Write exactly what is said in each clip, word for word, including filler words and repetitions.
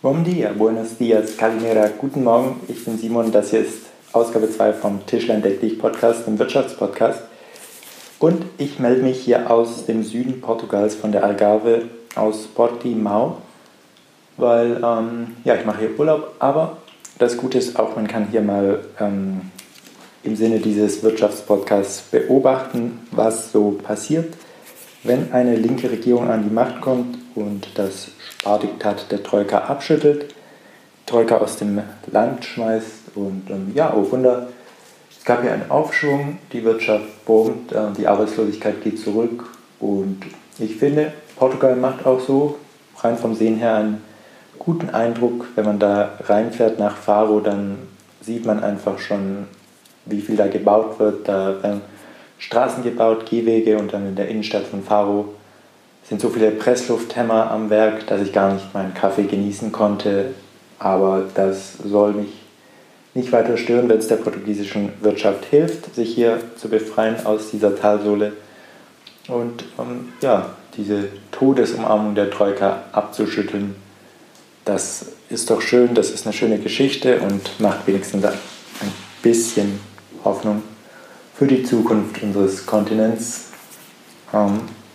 Bom dia, buenos dias, Kalimera, guten Morgen, ich bin Simon, das hier ist Ausgabe zwei vom Tischlein Deck dich Podcast, dem Wirtschaftspodcast. Und ich melde mich hier aus dem Süden Portugals, von der Algarve, aus Portimão, weil ähm, ja, ich mache hier Urlaub, aber das Gute ist auch, man kann hier mal ähm, im Sinne dieses Wirtschaftspodcasts beobachten, was so passiert, wenn eine linke Regierung an die Macht kommt und das Spardiktat der Troika abschüttelt, die Troika aus dem Land schmeißt und ähm, ja, oh Wunder, es gab hier einen Aufschwung, die Wirtschaft boomt, äh, die Arbeitslosigkeit geht zurück und ich finde, Portugal macht auch so, rein vom Sehen her, einen guten Eindruck. Wenn man da reinfährt nach Faro, dann sieht man einfach schon, wie viel da gebaut wird. Da werden Straßen gebaut, Gehwege und dann in der Innenstadt von Faro sind so viele Presslufthämmer am Werk, dass ich gar nicht meinen Kaffee genießen konnte. Aber das soll mich nicht weiter stören, wenn es der portugiesischen Wirtschaft hilft, sich hier zu befreien aus dieser Talsohle und ähm, ja, diese Todesumarmung der Troika abzuschütteln. Das ist doch schön, das ist eine schöne Geschichte und macht wenigstens ein bisschen Hoffnung für die Zukunft unseres Kontinents. Ähm,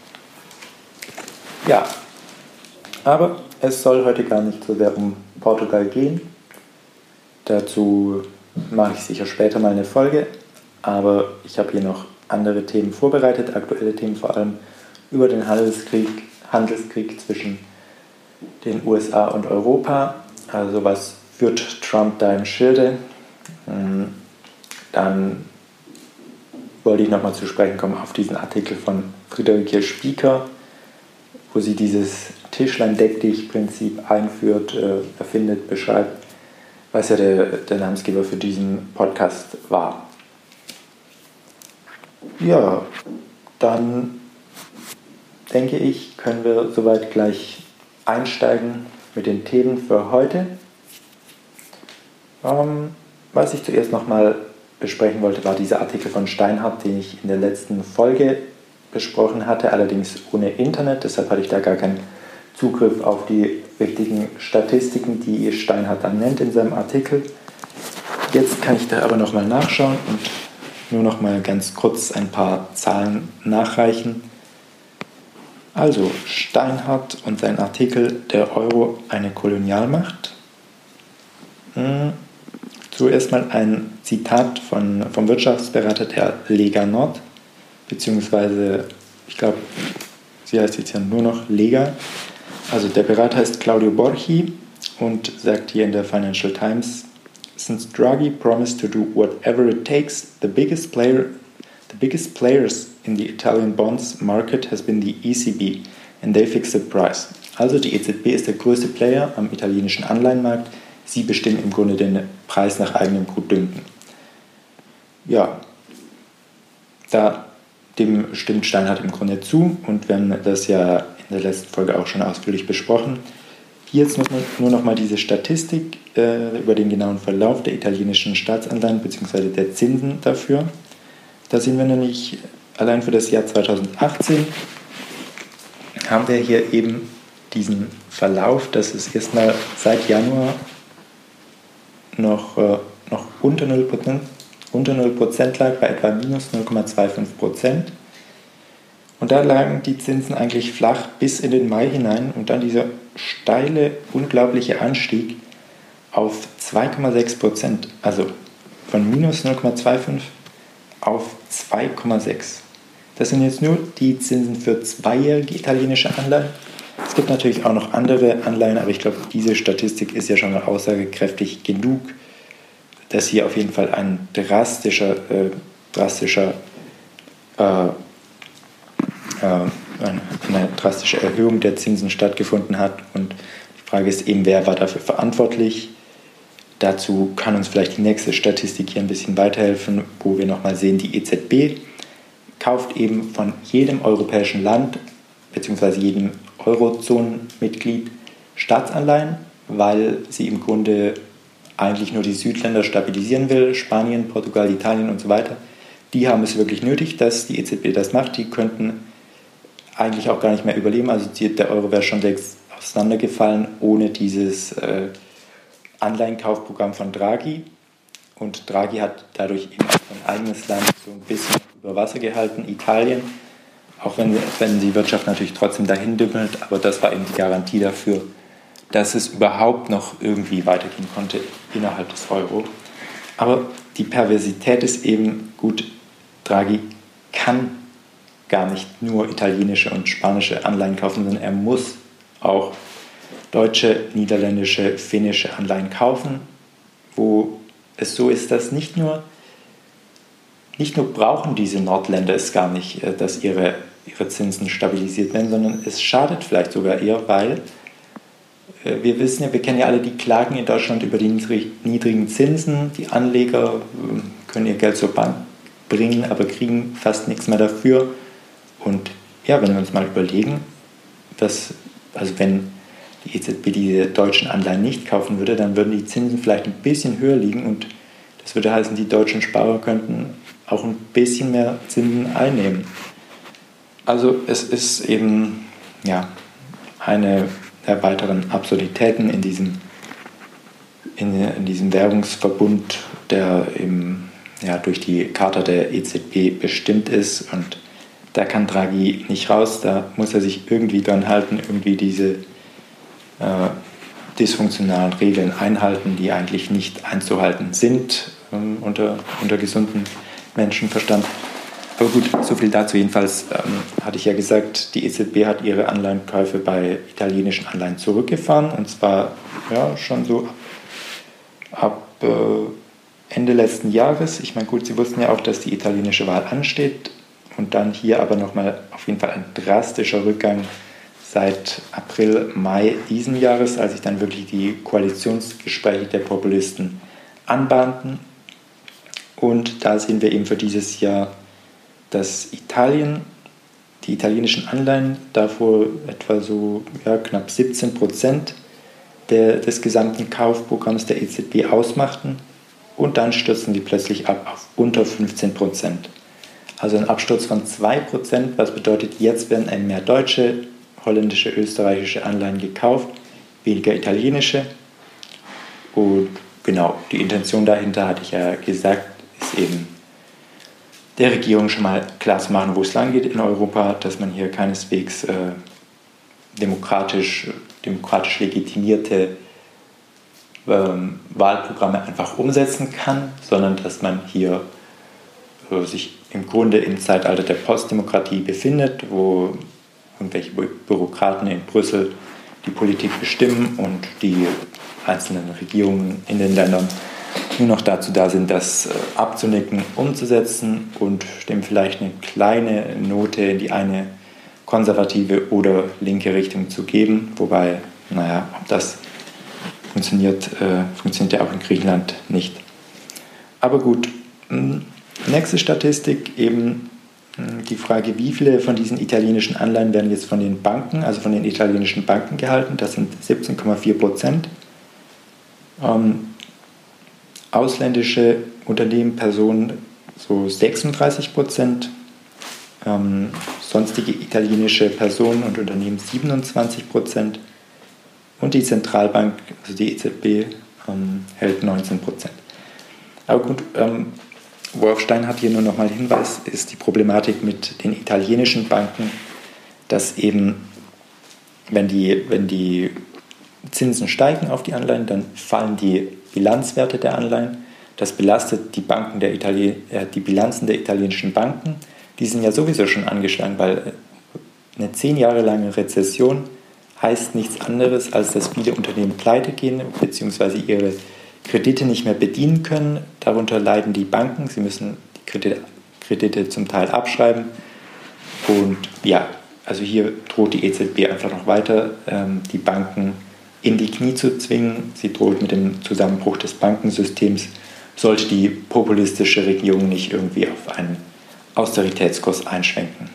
ja, aber es soll heute gar nicht so sehr um Portugal gehen. Dazu mache ich sicher später mal eine Folge, aber ich habe hier noch andere Themen vorbereitet, aktuelle Themen vor allem über den Handelskrieg, Handelskrieg zwischen den U S A und Europa. Also was führt Trump da im Schilde? Dann wollte ich nochmal zu sprechen kommen auf diesen Artikel von Friederike Spieker, wo sie dieses Tischlein-Deck-dich-Prinzip einführt, äh, erfindet, beschreibt, was ja der, der Namensgeber für diesen Podcast war. Ja, dann denke ich, können wir soweit gleich einsteigen mit den Themen für heute. Ähm, was ich zuerst nochmal besprechen wollte, war dieser Artikel von Steinhardt, den ich in der letzten Folge besprochen hatte, allerdings ohne Internet, deshalb hatte ich da gar keinen Zugriff auf die richtigen Statistiken, die Steinhardt dann nennt in seinem Artikel. Jetzt kann ich da aber nochmal nachschauen und nur nochmal ganz kurz ein paar Zahlen nachreichen. Also Steinhardt und sein Artikel Der Euro eine Kolonialmacht. Hm. Zuerst mal ein Zitat von, vom Wirtschaftsberater der Lega Nord, beziehungsweise, ich glaube, sie heißt jetzt ja nur noch Lega. Also der Berater ist Claudio Borghi und sagt hier in der Financial Times, Since Draghi promised to do whatever it takes, the biggest player, the biggest players in the Italian bonds market has been the E C B and they fix the price. Also die E Z B ist der größte Player am italienischen Anleihenmarkt. Sie bestimmen im Grunde den Preis nach eigenem Gutdünken. Ja, da, dem stimmt Steinhardt im Grunde zu und wir haben das ja in der letzten Folge auch schon ausführlich besprochen. Hier jetzt nur, nur noch mal diese Statistik äh, über den genauen Verlauf der italienischen Staatsanleihen bzw. der Zinsen dafür. Da sehen wir nämlich, allein für das Jahr zweitausendachtzehn haben wir hier eben diesen Verlauf, dass es erstmal seit Januar noch, äh, noch unter null Prozent, unter null Prozent lag, bei etwa minus null Komma fünfundzwanzig Prozent. Und da lagen die Zinsen eigentlich flach bis in den Mai hinein und dann dieser steile, unglaubliche Anstieg auf zwei Komma sechs Prozent, also von minus null Komma fünfundzwanzig auf zwei Komma sechs. Das sind jetzt nur die Zinsen für zweijährige italienische Anleihen. Es gibt natürlich auch noch andere Anleihen, aber ich glaube, diese Statistik ist ja schon mal aussagekräftig genug, dass hier auf jeden Fall ein drastischer, äh, drastischer, äh, äh, eine, eine drastische Erhöhung der Zinsen stattgefunden hat. Und die Frage ist eben, wer war dafür verantwortlich? Dazu kann uns vielleicht die nächste Statistik hier ein bisschen weiterhelfen, wo wir nochmal sehen, die E Z B kauft eben von jedem europäischen Land bzw. jedem Eurozonenmitglied Staatsanleihen, weil sie im Grunde eigentlich nur die Südländer stabilisieren will, Spanien, Portugal, Italien und so weiter. Die haben es wirklich nötig, dass die E Z B das macht. Die könnten eigentlich auch gar nicht mehr überleben. Also die, der Euro wäre schon längst auseinandergefallen ohne dieses äh, Anleihenkaufprogramm von Draghi. Und Draghi hat dadurch eben auch sein eigenes Land so ein bisschen über Wasser gehalten, Italien, auch wenn, wenn die Wirtschaft natürlich trotzdem dahin dümmelt, aber das war eben die Garantie dafür, dass es überhaupt noch irgendwie weitergehen konnte innerhalb des Euro. Aber die Perversität ist eben, gut, Draghi kann gar nicht nur italienische und spanische Anleihen kaufen, sondern er muss auch deutsche, niederländische, finnische Anleihen kaufen, wo es so ist, dass nicht nur, nicht nur brauchen diese Nordländer es gar nicht, dass ihre, ihre Zinsen stabilisiert werden, sondern es schadet vielleicht sogar eher, weil wir wissen ja, wir kennen ja alle die Klagen in Deutschland über die niedrigen Zinsen. Die Anleger können ihr Geld zur Bank bringen, aber kriegen fast nichts mehr dafür. Und ja, wenn wir uns mal überlegen, dass, also wenn die E Z B diese deutschen Anleihen nicht kaufen würde, dann würden die Zinsen vielleicht ein bisschen höher liegen und das würde heißen, die deutschen Sparer könnten auch ein bisschen mehr Zinsen einnehmen. Also es ist eben ja, eine der weiteren Absurditäten in diesem, in, in diesem Währungsverbund, der eben ja, durch die Charta der E Z B bestimmt ist, und da kann Draghi nicht raus, da muss er sich irgendwie dran halten, irgendwie diese äh, dysfunktionalen Regeln einhalten, die eigentlich nicht einzuhalten sind ähm, unter, unter gesundem Menschenverstand. Aber gut, so viel dazu. Jedenfalls ähm, hatte ich ja gesagt, die E Z B hat ihre Anleihenkäufe bei italienischen Anleihen zurückgefahren, und zwar ja, schon so ab, ab äh, Ende letzten Jahres. Ich meine, gut, Sie wussten ja auch, dass die italienische Wahl ansteht, und dann hier aber nochmal auf jeden Fall ein drastischer Rückgang seit April, Mai diesen Jahres, als sich dann wirklich die Koalitionsgespräche der Populisten anbahnten. Und da sehen wir eben für dieses Jahr, dass Italien, die italienischen Anleihen davor etwa so ja, knapp siebzehn Prozent der, des gesamten Kaufprogramms der E Z B ausmachten, und dann stürzen die plötzlich ab auf unter fünfzehn Prozent. Also ein Absturz von zwei Prozent, was bedeutet, jetzt werden mehr deutsche, holländische, österreichische Anleihen gekauft, weniger italienische. Und genau, die Intention dahinter, hatte ich ja gesagt, ist eben der Regierung schon mal klar zu machen, wo es lang geht in Europa, dass man hier keineswegs äh, demokratisch, demokratisch legitimierte ähm, Wahlprogramme einfach umsetzen kann, sondern dass man hier äh, sich im Grunde im Zeitalter der Postdemokratie befindet, wo irgendwelche Bü Bürokraten in Brüssel die Politik bestimmen und die einzelnen Regierungen in den Ländern nur noch dazu da sind, das äh, abzunicken, umzusetzen und dem vielleicht eine kleine Note in die eine konservative oder linke Richtung zu geben. Wobei, naja, ob das funktioniert, äh, funktioniert ja auch in Griechenland nicht. Aber gut, nächste Statistik, eben die Frage, wie viele von diesen italienischen Anleihen werden jetzt von den Banken, also von den italienischen Banken gehalten. Das sind siebzehn Komma vier Prozent. Ähm, ausländische Unternehmen, Personen so sechsunddreißig Prozent, ähm, sonstige italienische Personen und Unternehmen siebenundzwanzig Prozent und die Zentralbank, also die E Z B, ähm, hält neunzehn Prozent. Aber gut, ähm, Wolf Stein hat hier nur noch mal Hinweis, ist die Problematik mit den italienischen Banken, dass eben, wenn die, wenn die Zinsen steigen auf die Anleihen, dann fallen die Bilanzwerte der Anleihen. Das belastet die, Banken der Italien, äh, die Bilanzen der italienischen Banken. Die sind ja sowieso schon angeschlagen, weil eine zehn Jahre lange Rezession heißt nichts anderes, als dass viele Unternehmen pleite gehen bzw. ihre Kredite nicht mehr bedienen können. Darunter leiden die Banken. Sie müssen die Kredite, Kredite zum Teil abschreiben. Und ja, also hier droht die E Z B einfach noch weiter, ähm, die Banken in die Knie zu zwingen. Sie droht mit dem Zusammenbruch des Bankensystems, sollte die populistische Regierung nicht irgendwie auf einen Austeritätskurs einschwenken.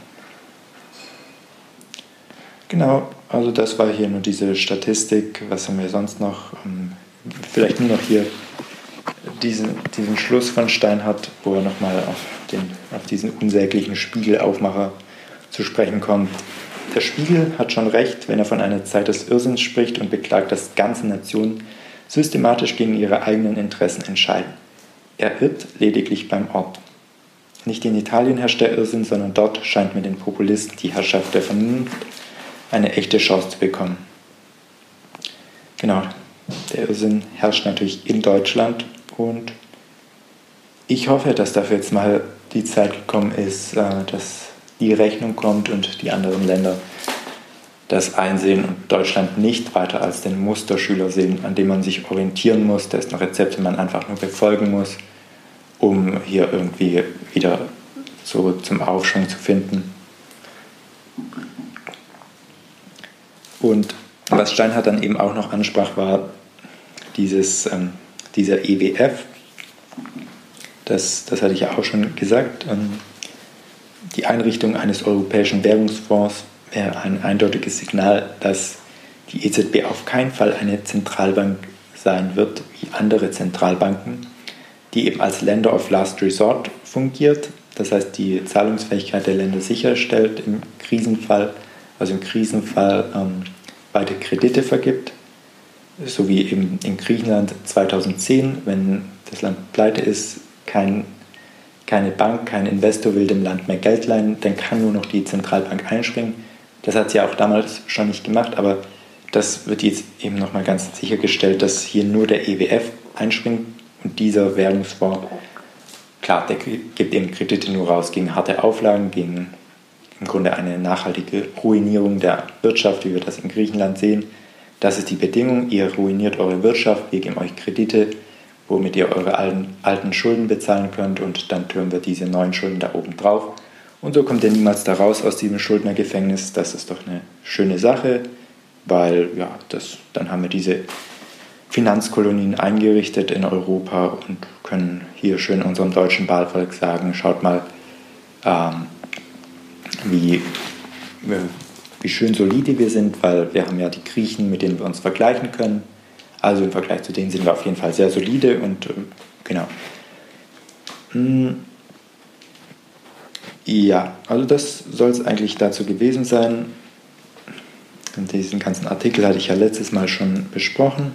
Genau, also das war hier nur diese Statistik. Was haben wir sonst noch? Ähm, Vielleicht nur noch hier diesen, diesen Schluss von Steinhardt, wo er nochmal auf, den, auf diesen unsäglichen Spiegelaufmacher zu sprechen kommt. Der Spiegel hat schon recht, wenn er von einer Zeit des Irrsinns spricht und beklagt, dass ganze Nationen systematisch gegen ihre eigenen Interessen entscheiden. Er irrt lediglich beim Ort. Nicht in Italien herrscht der Irrsinn, sondern dort scheint mit den Populisten die Herrschaft der Vernunft eine echte Chance zu bekommen. Genau, der Irrsinn herrscht natürlich in Deutschland und ich hoffe, dass dafür jetzt mal die Zeit gekommen ist, dass die Rechnung kommt und die anderen Länder das einsehen und Deutschland nicht weiter als den Musterschüler sehen, an dem man sich orientieren muss, dessen Rezepte man einfach nur befolgen muss, um hier irgendwie wieder so zum Aufschwung zu finden. Und was Steinhardt dann eben auch noch ansprach, war dieses, ähm, dieser E W F. Das, das hatte ich ja auch schon gesagt. Ähm, die Einrichtung eines europäischen Währungsfonds wäre ein eindeutiges Signal, dass die E Z B auf keinen Fall eine Zentralbank sein wird wie andere Zentralbanken, die eben als Lender of Last Resort fungiert, das heißt die Zahlungsfähigkeit der Länder sicherstellt im Krisenfall, also im Krisenfall ähm, weiter Kredite vergibt, so wie eben in Griechenland zweitausendzehn, wenn das Land pleite ist, kein, keine Bank, kein Investor will dem Land mehr Geld leihen, dann kann nur noch die Zentralbank einspringen. Das hat sie auch damals schon nicht gemacht, aber das wird jetzt eben nochmal ganz sichergestellt, dass hier nur der E W F einspringt und dieser Währungsfonds, klar, der gibt eben Kredite nur raus gegen harte Auflagen, gegen im Grunde eine nachhaltige Ruinierung der Wirtschaft, wie wir das in Griechenland sehen. Das ist die Bedingung, ihr ruiniert eure Wirtschaft, wir geben euch Kredite, womit ihr eure alten, alten Schulden bezahlen könnt und dann türmen wir diese neuen Schulden da oben drauf. Und so kommt ihr niemals da raus aus diesem Schuldnergefängnis. Das ist doch eine schöne Sache, weil ja, das, dann haben wir diese Finanzkolonien eingerichtet in Europa und können hier schön unserem deutschen Wahlvolk sagen, schaut mal, ähm, wie, wie schön solide wir sind, weil wir haben ja die Griechen, mit denen wir uns vergleichen können. Also im Vergleich zu denen sind wir auf jeden Fall sehr solide und äh, genau. Hm. Ja, also das soll es eigentlich dazu gewesen sein. Und diesen ganzen Artikel hatte ich ja letztes Mal schon besprochen.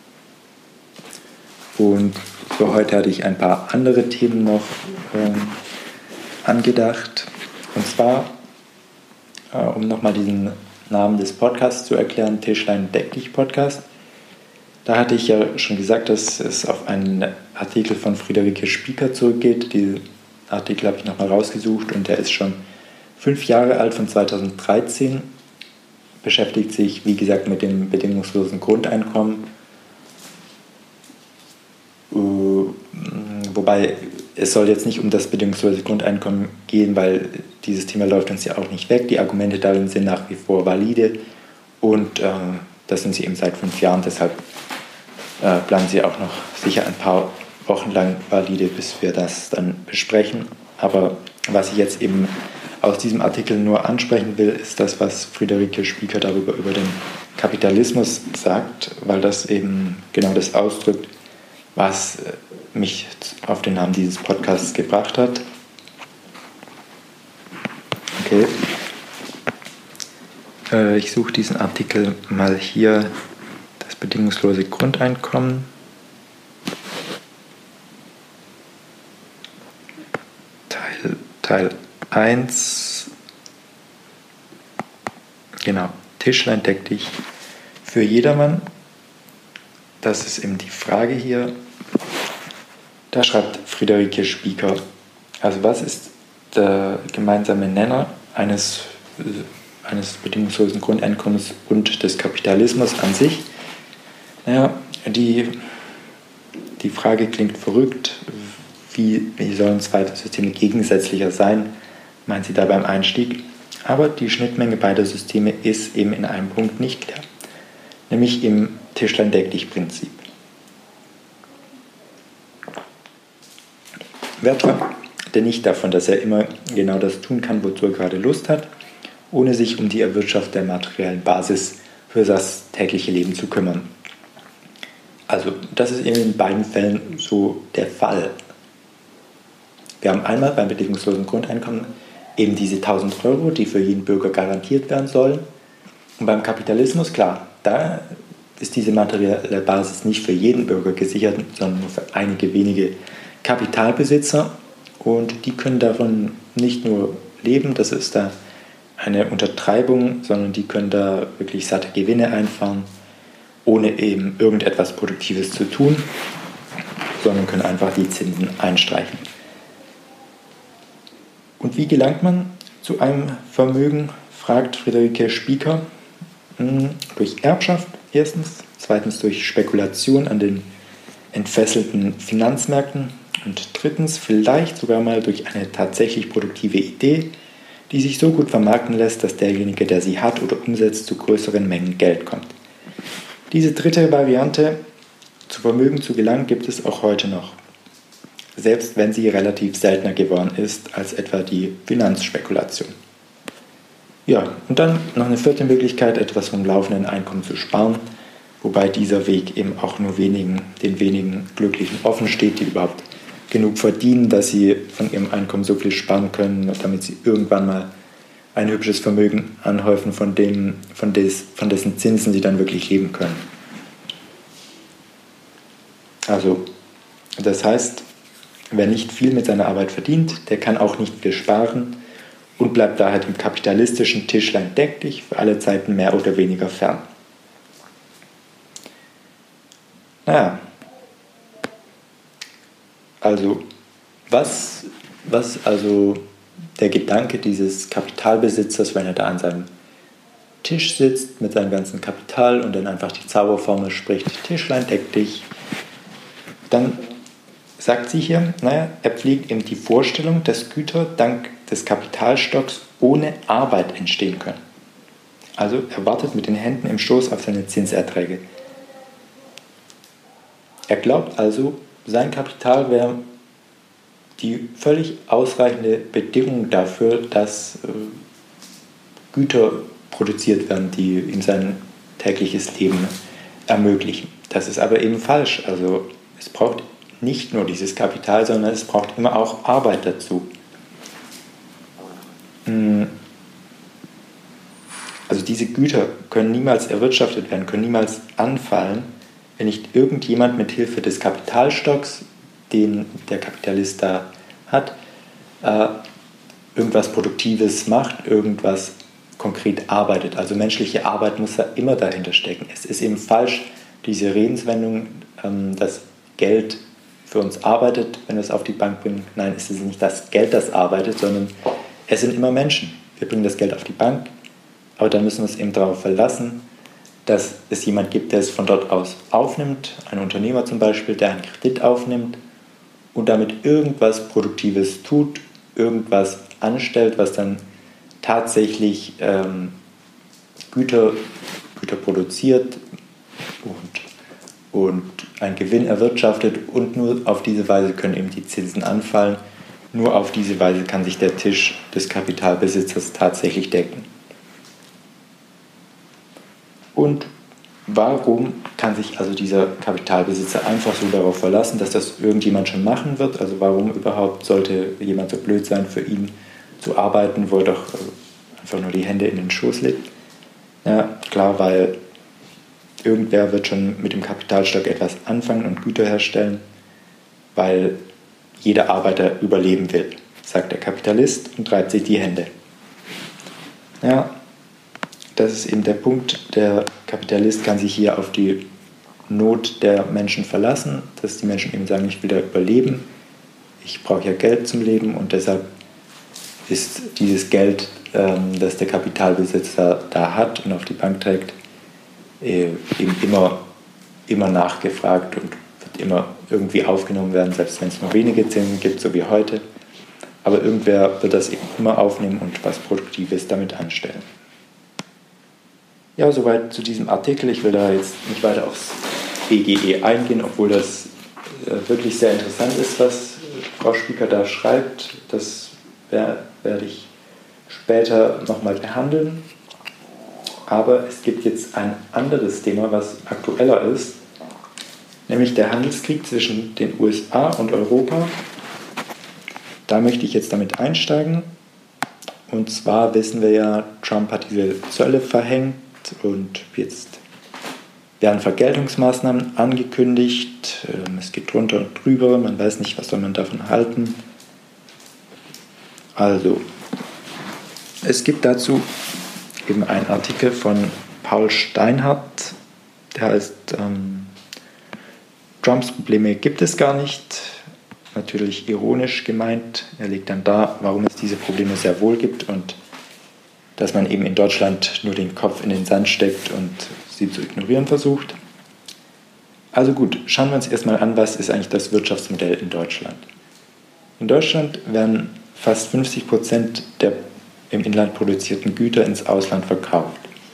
Und für heute hatte ich ein paar andere Themen noch ähm, angedacht. Und zwar, äh, um nochmal diesen Namen des Podcasts zu erklären, Tischlein deck dich Podcast. Da hatte ich ja schon gesagt, dass es auf einen Artikel von Friederike Spieker zurückgeht. Diesen Artikel habe ich nochmal rausgesucht und der ist schon fünf Jahre alt, von zweitausenddreizehn. Beschäftigt sich, wie gesagt, mit dem bedingungslosen Grundeinkommen. Wobei es soll jetzt nicht um das bedingungslose Grundeinkommen gehen, weil dieses Thema läuft uns ja auch nicht weg. Die Argumente darin sind nach wie vor valide und äh, das sind sie eben seit fünf Jahren. Deshalb äh, bleiben sie auch noch sicher ein paar Wochen lang valide, bis wir das dann besprechen. Aber was ich jetzt eben aus diesem Artikel nur ansprechen will, ist das, was Friederike Spieker darüber über den Kapitalismus sagt, weil das eben genau das ausdrückt, was mich auf den Namen dieses Podcasts gebracht hat. Okay. Äh, ich suche diesen Artikel mal hier, das bedingungslose Grundeinkommen. Teil, Teil eins. Genau, Tischlein deck dich für jedermann. Das ist eben die Frage hier. Da schreibt Friederike Spieker, also was ist der gemeinsame Nenner eines, eines bedingungslosen Grundeinkommens und des Kapitalismus an sich? Naja, die, die Frage klingt verrückt. Wie, wie sollen zwei Systeme gegensätzlicher sein, meint sie da beim Einstieg. Aber die Schnittmenge beider Systeme ist eben in einem Punkt nicht klar, nämlich im Tischlein-deck-dich-Prinzip. Wer träumt denn nicht davon, dass er immer genau das tun kann, wozu er gerade Lust hat, ohne sich um die Erwirtschaftung der materiellen Basis für das tägliche Leben zu kümmern? Also das ist eben in beiden Fällen so der Fall. Wir haben einmal beim bedingungslosen Grundeinkommen eben diese tausend Euro, die für jeden Bürger garantiert werden sollen. Und beim Kapitalismus, klar, da ist diese materielle Basis nicht für jeden Bürger gesichert, sondern nur für einige wenige Kapitalbesitzer. Und die können davon nicht nur leben, das ist da eine Untertreibung, sondern die können da wirklich satte Gewinne einfahren, ohne eben irgendetwas Produktives zu tun, sondern können einfach die Zinsen einstreichen. Und wie gelangt man zu einem Vermögen, fragt Friederike Spieker. Durch Erbschaft erstens, zweitens durch Spekulation an den entfesselten Finanzmärkten und drittens vielleicht sogar mal durch eine tatsächlich produktive Idee, die sich so gut vermarkten lässt, dass derjenige, der sie hat oder umsetzt, zu größeren Mengen Geld kommt. Diese dritte Variante, zu Vermögen zu gelangen, gibt es auch heute noch, selbst wenn sie relativ seltener geworden ist als etwa die Finanzspekulation. Ja, und dann noch eine vierte Möglichkeit, etwas vom laufenden Einkommen zu sparen, wobei dieser Weg eben auch nur wenigen, den wenigen Glücklichen offen steht, die überhaupt genug verdienen, dass sie von ihrem Einkommen so viel sparen können, damit sie irgendwann mal ein hübsches Vermögen anhäufen, von, dem, von, des, von dessen Zinsen sie dann wirklich leben können. Also, das heißt, wer nicht viel mit seiner Arbeit verdient, der kann auch nicht viel sparen und bleibt daher dem kapitalistischen Tischlein deck dich für alle Zeiten mehr oder weniger fern. Naja, also was, was also der Gedanke dieses Kapitalbesitzers, wenn er da an seinem Tisch sitzt mit seinem ganzen Kapital und dann einfach die Zauberformel spricht, Tischlein deck dich, dann sagt sie hier, naja, er pflegt eben die Vorstellung, dass Güter dank des Kapitalstocks ohne Arbeit entstehen können. Also er wartet mit den Händen im Schoß auf seine Zinserträge. Er glaubt also, sein Kapital wäre die völlig ausreichende Bedingung dafür, dass äh, Güter produziert werden, die ihm sein tägliches Leben ermöglichen. Das ist aber eben falsch. Also es braucht nicht nur dieses Kapital, sondern es braucht immer auch Arbeit dazu. Also diese Güter können niemals erwirtschaftet werden, können niemals anfallen, wenn nicht irgendjemand mit Hilfe des Kapitalstocks, den der Kapitalist da hat, äh, irgendwas Produktives macht, irgendwas konkret arbeitet. Also menschliche Arbeit muss da immer dahinter stecken. Es ist eben falsch, diese Redenswendung, ähm, dass Geld für uns arbeitet, wenn wir es auf die Bank bringen. Nein, es ist nicht das Geld, das arbeitet, sondern es sind immer Menschen. Wir bringen das Geld auf die Bank, aber dann müssen wir uns eben darauf verlassen, dass es jemand gibt, der es von dort aus aufnimmt, ein Unternehmer zum Beispiel, der einen Kredit aufnimmt und damit irgendwas Produktives tut, irgendwas anstellt, was dann tatsächlich ähm, Güter, Güter produziert und, und einen Gewinn erwirtschaftet und nur auf diese Weise können eben die Zinsen anfallen. Nur auf diese Weise kann sich der Tisch des Kapitalbesitzers tatsächlich decken. Und warum kann sich also dieser Kapitalbesitzer einfach so darauf verlassen, dass das irgendjemand schon machen wird? Also warum überhaupt sollte jemand so blöd sein, für ihn zu arbeiten, wo er doch einfach nur die Hände in den Schoß legt? Ja, klar, weil irgendwer wird schon mit dem Kapitalstock etwas anfangen und Güter herstellen, weil jeder Arbeiter überleben will, sagt der Kapitalist und treibt sich die Hände. Ja, das ist eben der Punkt. Der Kapitalist kann sich hier auf die Not der Menschen verlassen, dass die Menschen eben sagen, ich will da überleben, ich brauche ja Geld zum Leben und deshalb ist dieses Geld, ähm, das der Kapitalbesitzer da hat und auf die Bank trägt, äh, eben immer, immer nachgefragt und wird immer irgendwie aufgenommen werden, selbst wenn es nur wenige Zinsen gibt, so wie heute. Aber irgendwer wird das eben immer aufnehmen und was Produktives damit anstellen. Ja, soweit zu diesem Artikel. Ich will da jetzt nicht weiter aufs B G E eingehen, obwohl das äh, wirklich sehr interessant ist, was Frau Spieker da schreibt. Das wer, werde ich später nochmal behandeln. Aber es gibt jetzt ein anderes Thema, was aktueller ist, nämlich der Handelskrieg zwischen den U S A und Europa. Da möchte ich jetzt damit einsteigen Und zwar wissen wir ja, Trump hat diese Zölle verhängt und jetzt werden Vergeltungsmaßnahmen angekündigt. Es geht drunter und drüber, man weiß nicht, was soll man davon halten. Also, es gibt dazu eben einen Artikel von Paul Steinhardt, der heißt ähm, Trumps Probleme gibt es gar nicht. Natürlich ironisch gemeint. Er legt dann dar, warum es diese Probleme sehr wohl gibt und dass man eben in Deutschland nur den Kopf in den Sand steckt und sie zu ignorieren versucht. Also gut, schauen wir uns erstmal an, was ist eigentlich das Wirtschaftsmodell in Deutschland. In Deutschland werden fast fünfzig Prozent der im Inland produzierten Güter ins Ausland verkauft.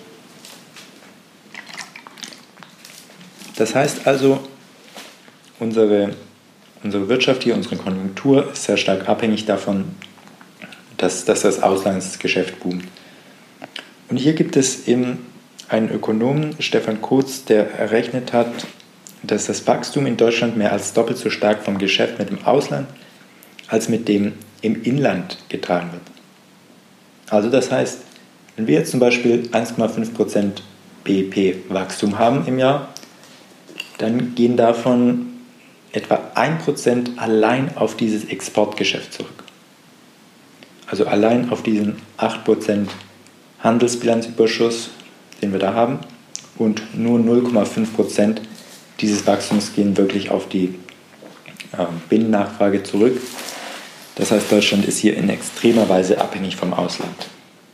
Das heißt also, unsere, unsere Wirtschaft hier, unsere Konjunktur ist sehr stark abhängig davon, dass, dass das Auslandsgeschäft boomt. Und hier gibt es eben einen Ökonomen, Stefan Kurz, der errechnet hat, dass das Wachstum in Deutschland mehr als doppelt so stark vom Geschäft mit dem Ausland als mit dem im Inland getragen wird. Also das heißt, wenn wir jetzt zum Beispiel eins Komma fünf Prozent B I P-Wachstum haben im Jahr, dann gehen davon etwa ein Prozent allein auf dieses Exportgeschäft zurück. Also allein auf diesen acht Prozent Handelsbilanzüberschuss, den wir da haben, und nur null Komma fünf Prozent dieses Wachstums gehen wirklich auf die äh, Binnennachfrage zurück. Das heißt, Deutschland ist hier in extremer Weise abhängig vom Ausland.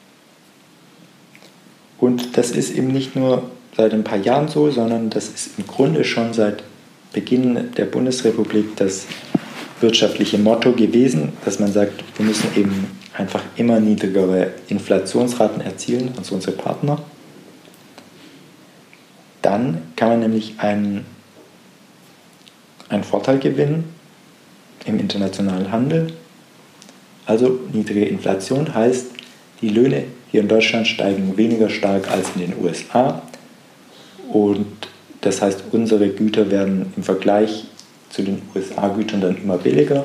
Und das ist eben nicht nur seit ein paar Jahren so, sondern das ist im Grunde schon seit Beginn der Bundesrepublik das wirtschaftliche Motto gewesen, dass man sagt, wir müssen eben einfach immer niedrigere Inflationsraten erzielen als unsere Partner. Dann kann man nämlich einen, einen Vorteil gewinnen im internationalen Handel. Also niedrige Inflation heißt, die Löhne hier in Deutschland steigen weniger stark als in den U S A. Und das heißt, unsere Güter werden im Vergleich zu den U S A-Gütern dann immer billiger.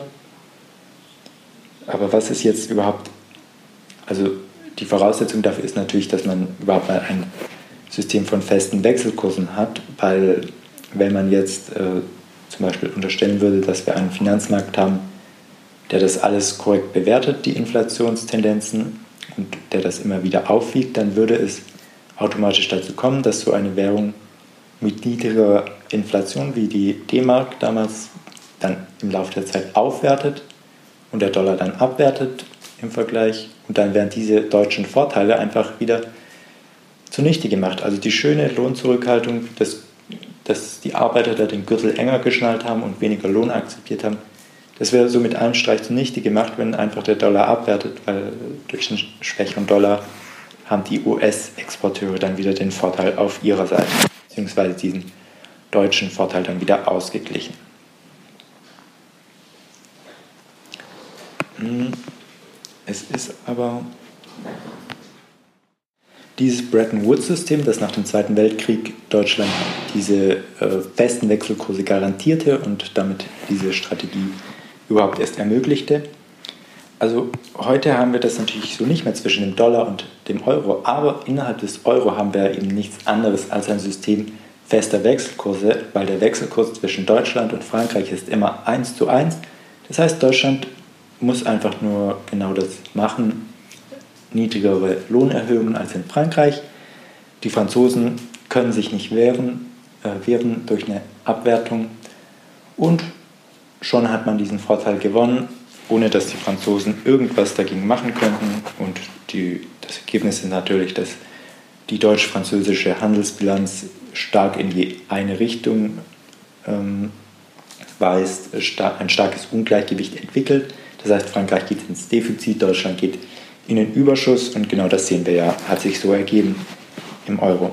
Aber was ist jetzt überhaupt, also die Voraussetzung dafür ist natürlich, dass man überhaupt mal ein System von festen Wechselkursen hat, weil wenn man jetzt äh, zum Beispiel unterstellen würde, dass wir einen Finanzmarkt haben, der das alles korrekt bewertet, die Inflationstendenzen, und der das immer wieder aufwiegt, dann würde es automatisch dazu kommen, dass so eine Währung mit niedriger Inflation wie die D-Mark damals dann im Laufe der Zeit aufwertet und der Dollar dann abwertet im Vergleich, und dann werden diese deutschen Vorteile einfach wieder zunichte gemacht. Also die schöne Lohnzurückhaltung, dass, dass die Arbeiter da den Gürtel enger geschnallt haben und weniger Lohn akzeptiert haben, das wäre so mit einem Streich zunichte gemacht, wenn einfach der Dollar abwertet, weil durch einen schwächeren Dollar haben die U S-Exporteure dann wieder den Vorteil auf ihrer Seite, beziehungsweise diesen deutschen Vorteil dann wieder ausgeglichen. Es ist aber dieses Bretton-Woods-System, das nach dem Zweiten Weltkrieg Deutschland diese äh, festen Wechselkurse garantierte und damit diese Strategie überhaupt erst ermöglichte. Also heute haben wir das natürlich so nicht mehr zwischen dem Dollar und dem Euro, aber innerhalb des Euro haben wir eben nichts anderes als ein System fester Wechselkurse, weil der Wechselkurs zwischen Deutschland und Frankreich ist immer eins zu eins. Das heißt, Deutschland muss einfach nur genau das machen, niedrigere Lohnerhöhungen als in Frankreich. Die Franzosen können sich nicht wehren, äh, wehren durch eine Abwertung, und schon hat man diesen Vorteil gewonnen, ohne dass die Franzosen irgendwas dagegen machen könnten. Und die, das Ergebnis ist natürlich, dass die deutsch-französische Handelsbilanz stark in die eine Richtung ähm, weist, ein starkes Ungleichgewicht entwickelt. Das heißt, Frankreich geht ins Defizit, Deutschland geht in den Überschuss, und genau das sehen wir ja, hat sich so ergeben im Euro.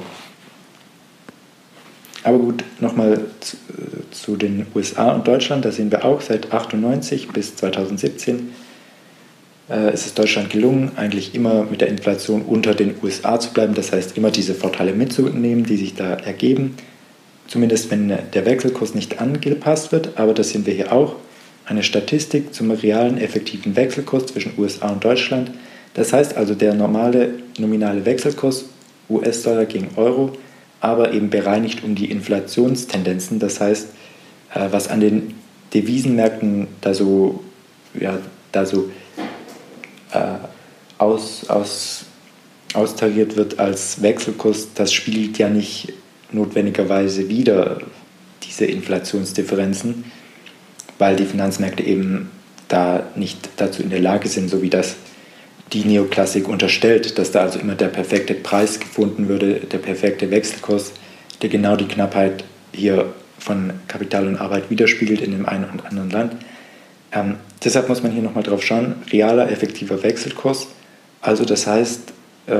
Aber gut, nochmal zu, zu den U S A und Deutschland, da sehen wir auch, seit achtundneunzig bis zweitausendsiebzehn äh, ist es Deutschland gelungen, eigentlich immer mit der Inflation unter den U S A zu bleiben, das heißt immer diese Vorteile mitzunehmen, die sich da ergeben, zumindest wenn der Wechselkurs nicht angepasst wird, aber das sehen wir hier auch. Eine Statistik zum realen effektiven Wechselkurs zwischen U S A und Deutschland Das heißt also, der normale nominale Wechselkurs U S-Dollar gegen Euro, aber eben bereinigt um die Inflationstendenzen. Das heißt, was an den Devisenmärkten da so, ja, da so äh, aus, aus, austariert wird als Wechselkurs, das spiegelt ja nicht notwendigerweise wider diese Inflationsdifferenzen, weil die Finanzmärkte eben da nicht dazu in der Lage sind, so wie das die Neoklassik unterstellt, dass da also immer der perfekte Preis gefunden würde, der perfekte Wechselkurs, der genau die Knappheit hier von Kapital und Arbeit widerspiegelt in dem einen und anderen Land. Ähm, deshalb muss man hier nochmal drauf schauen, realer, effektiver Wechselkurs. Also das heißt, äh,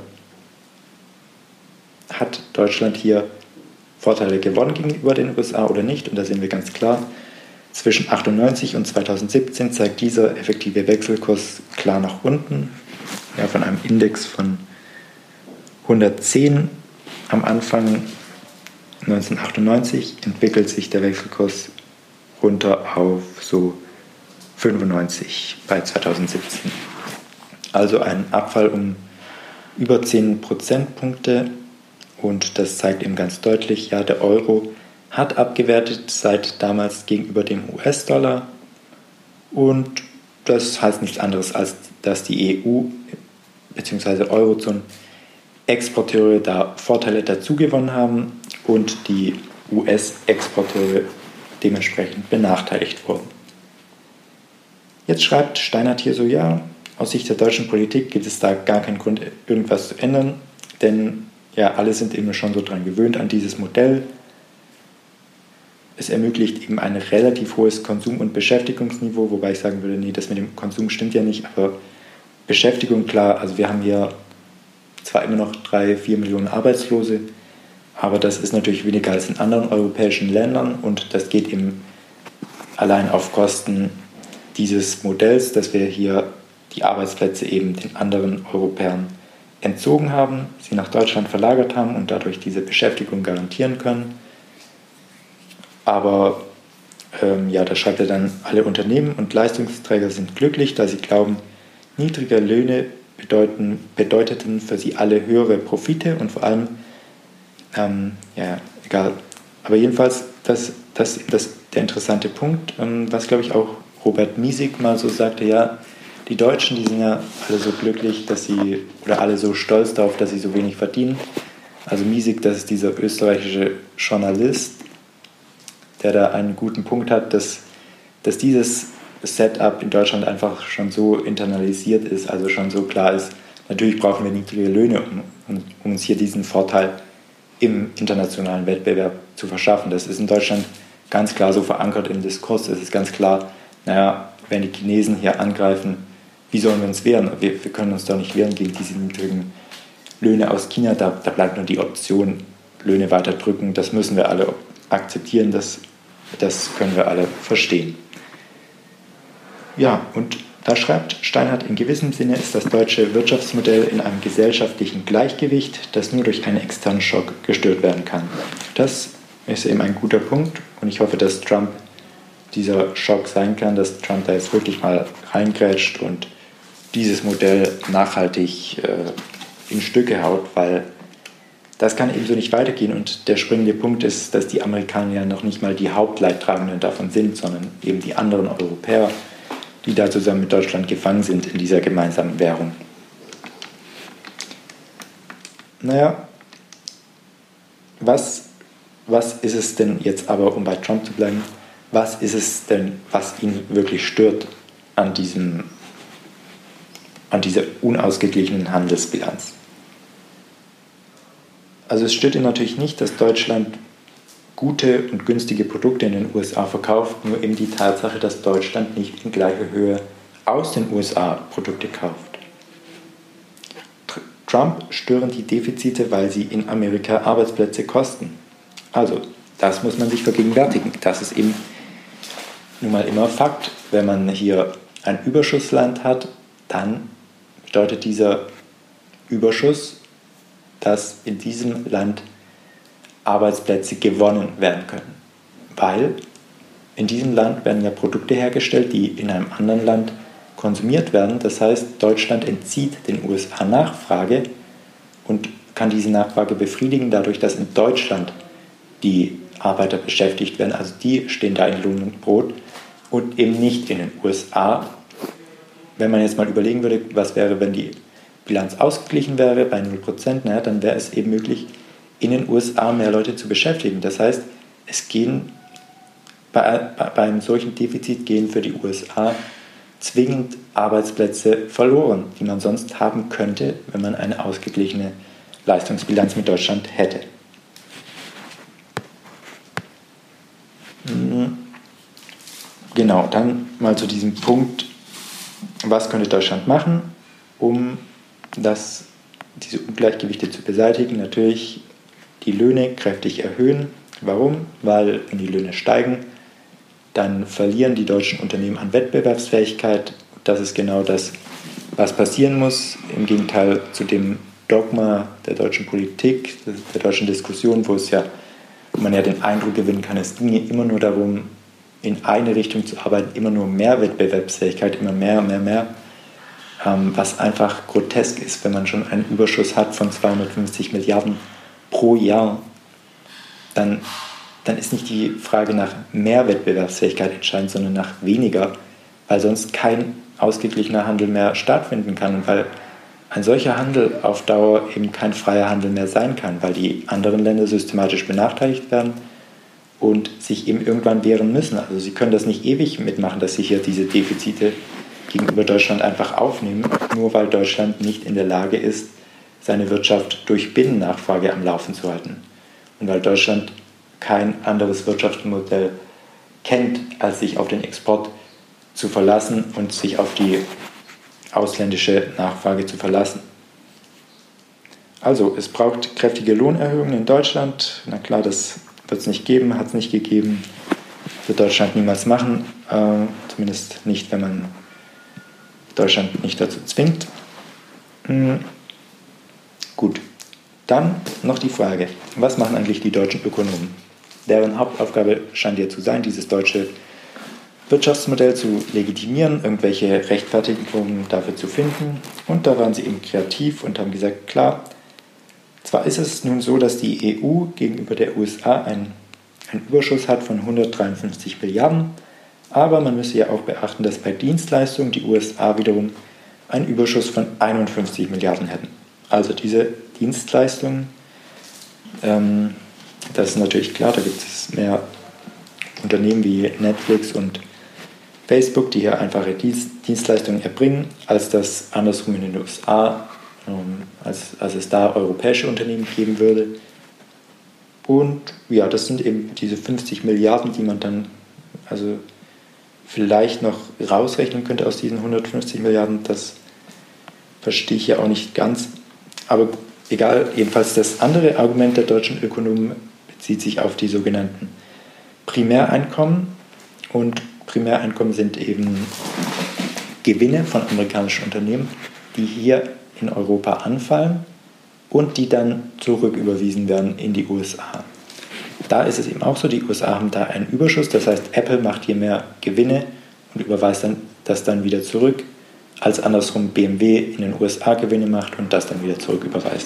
hat Deutschland hier Vorteile gewonnen gegenüber den U S A oder nicht? Und da sehen wir ganz klar, zwischen achtundneunzig und zweitausendsiebzehn zeigt dieser effektive Wechselkurs klar nach unten, ja, von einem Index von hundertzehn am Anfang neunzehnhundertachtundneunzig entwickelt sich der Wechselkurs runter auf so fünfundneunzig bei zweitausendsiebzehn. Also ein Abfall um über zehn Prozentpunkte, und das zeigt eben ganz deutlich, ja, der Euro hat abgewertet seit damals gegenüber dem U S-Dollar, und das heißt nichts anderes, als dass die E U bzw. Eurozone-Exporteure da Vorteile dazugewonnen haben und die U S-Exporteure dementsprechend benachteiligt wurden. Jetzt schreibt Steinhardt hier so, ja, aus Sicht der deutschen Politik gibt es da gar keinen Grund, irgendwas zu ändern, denn ja, alle sind eben schon so dran gewöhnt an dieses Modell. Es ermöglicht eben ein relativ hohes Konsum- und Beschäftigungsniveau, wobei ich sagen würde, nee, das mit dem Konsum stimmt ja nicht, aber Beschäftigung, klar, also wir haben hier zwar immer noch drei, vier Millionen Arbeitslose, aber das ist natürlich weniger als in anderen europäischen Ländern, und das geht eben allein auf Kosten dieses Modells, dass wir hier die Arbeitsplätze eben den anderen Europäern entzogen haben, sie nach Deutschland verlagert haben und dadurch diese Beschäftigung garantieren können. Aber ähm, ja, da schreibt er dann, alle Unternehmen und Leistungsträger sind glücklich, da sie glauben, niedrige Löhne bedeuten, bedeuteten für sie alle höhere Profite und vor allem, ähm, ja, egal. Aber jedenfalls, das, das ist der interessante Punkt, ähm, was, glaube ich, auch Robert Miesig mal so sagte, ja, die Deutschen, die sind ja alle so glücklich, dass sie, oder alle so stolz darauf, dass sie so wenig verdienen. Also Miesig, das ist dieser österreichische Journalist, der da einen guten Punkt hat, dass, dass dieses Setup in Deutschland einfach schon so internalisiert ist, also schon so klar ist, natürlich brauchen wir niedrige Löhne, um, um, um uns hier diesen Vorteil im internationalen Wettbewerb zu verschaffen. Das ist in Deutschland ganz klar so verankert im Diskurs. Es ist ganz klar, naja, wenn die Chinesen hier angreifen, wie sollen wir uns wehren? Wir, wir können uns doch nicht wehren gegen diese niedrigen Löhne aus China. Da, da bleibt nur die Option, Löhne weiter drücken. Das müssen wir alle akzeptieren, das, das können wir alle verstehen. Ja, und da schreibt Steinhardt, in gewissem Sinne ist das deutsche Wirtschaftsmodell in einem gesellschaftlichen Gleichgewicht, das nur durch einen externen Schock gestört werden kann. Das ist eben ein guter Punkt, und ich hoffe, dass Trump dieser Schock sein kann, dass Trump da jetzt wirklich mal reingrätscht und dieses Modell nachhaltig äh, in Stücke haut, weil das kann eben so nicht weitergehen, und der springende Punkt ist, dass die Amerikaner ja noch nicht mal die Hauptleidtragenden davon sind, sondern eben die anderen Europäer, die da zusammen mit Deutschland gefangen sind in dieser gemeinsamen Währung. Naja, was, was ist es denn jetzt aber, um bei Trump zu bleiben, was ist es denn, was ihn wirklich stört an, diesem, an dieser unausgeglichenen Handelsbilanz? Also es stört ihn natürlich nicht, dass Deutschland gute und günstige Produkte in den U S A verkauft, nur eben die Tatsache, dass Deutschland nicht in gleicher Höhe aus den U S A Produkte kauft. Trump stören die Defizite, weil sie in Amerika Arbeitsplätze kosten. Also, das muss man sich vergegenwärtigen. Das ist eben nun mal immer Fakt. Wenn man hier ein Überschussland hat, dann bedeutet dieser Überschuss, dass in diesem Land Arbeitsplätze gewonnen werden können. Weil in diesem Land werden ja Produkte hergestellt, die in einem anderen Land konsumiert werden. Das heißt, Deutschland entzieht den U S A Nachfrage und kann diese Nachfrage befriedigen, dadurch, dass in Deutschland die Arbeiter beschäftigt werden. Also die stehen da in Lohn und Brot und eben nicht in den U S A. Wenn man jetzt mal überlegen würde, was wäre, wenn die Bilanz ausgeglichen wäre bei null Prozent, naja, dann wäre es eben möglich, in den U S A mehr Leute zu beschäftigen. Das heißt, es gehen bei, bei, bei einem solchen Defizit gehen für die U S A zwingend Arbeitsplätze verloren, die man sonst haben könnte, wenn man eine ausgeglichene Leistungsbilanz mit Deutschland hätte. Genau, dann mal zu diesem Punkt, was könnte Deutschland machen, um das, diese Ungleichgewichte zu beseitigen? Natürlich die Löhne kräftig erhöhen. Warum? Weil wenn die Löhne steigen, dann verlieren die deutschen Unternehmen an Wettbewerbsfähigkeit. Das ist genau das, was passieren muss, im Gegenteil zu dem Dogma der deutschen Politik, der deutschen Diskussion, wo es ja, wo man ja den Eindruck gewinnen kann, es ginge immer nur darum, in eine Richtung zu arbeiten, immer nur mehr Wettbewerbsfähigkeit, immer mehr, mehr, mehr, ähm, was einfach grotesk ist, wenn man schon einen Überschuss hat von zweihundertfünfzig Milliarden pro Jahr, dann, dann ist nicht die Frage nach mehr Wettbewerbsfähigkeit entscheidend, sondern nach weniger, weil sonst kein ausgeglichener Handel mehr stattfinden kann, weil ein solcher Handel auf Dauer eben kein freier Handel mehr sein kann, weil die anderen Länder systematisch benachteiligt werden und sich eben irgendwann wehren müssen. Also sie können das nicht ewig mitmachen, dass sie hier diese Defizite gegenüber Deutschland einfach aufnehmen, nur weil Deutschland nicht in der Lage ist, seine Wirtschaft durch Binnennachfrage am Laufen zu halten. Und weil Deutschland kein anderes Wirtschaftsmodell kennt, als sich auf den Export zu verlassen und sich auf die ausländische Nachfrage zu verlassen. Also, es braucht kräftige Lohnerhöhungen in Deutschland. Na klar, das wird es nicht geben, hat es nicht gegeben, wird Deutschland niemals machen, äh, zumindest nicht, wenn man Deutschland nicht dazu zwingt. Hm. Gut, dann noch die Frage, was machen eigentlich die deutschen Ökonomen? Deren Hauptaufgabe scheint ja zu sein, dieses deutsche Wirtschaftsmodell zu legitimieren, irgendwelche Rechtfertigungen dafür zu finden. Und da waren sie eben kreativ und haben gesagt, klar, zwar ist es nun so, dass die E U gegenüber der U S A einen, einen Überschuss hat von hundertdreiundfünfzig Milliarden, aber man müsse ja auch beachten, dass bei Dienstleistungen die U S A wiederum einen Überschuss von einundfünfzig Milliarden hätten. Also diese Dienstleistungen, ähm, das ist natürlich klar, da gibt es mehr Unternehmen wie Netflix und Facebook, die hier einfache Dienstleistungen erbringen, als das andersrum in den U S A, ähm, als, als es da europäische Unternehmen geben würde. Und ja, das sind eben diese fünfzig Milliarden, die man dann also vielleicht noch rausrechnen könnte aus diesen hundertfünfzig Milliarden. Das verstehe ich ja auch nicht ganz. Aber egal, jedenfalls das andere Argument der deutschen Ökonomen bezieht sich auf die sogenannten Primäreinkommen. Und Primäreinkommen sind eben Gewinne von amerikanischen Unternehmen, die hier in Europa anfallen und die dann zurücküberwiesen werden in die U S A. Da ist es eben auch so, die U S A haben da einen Überschuss, das heißt Apple macht hier mehr Gewinne und überweist dann das dann wieder zurück, als andersrum B M W in den U S A Gewinne macht und das dann wieder zurücküberweist.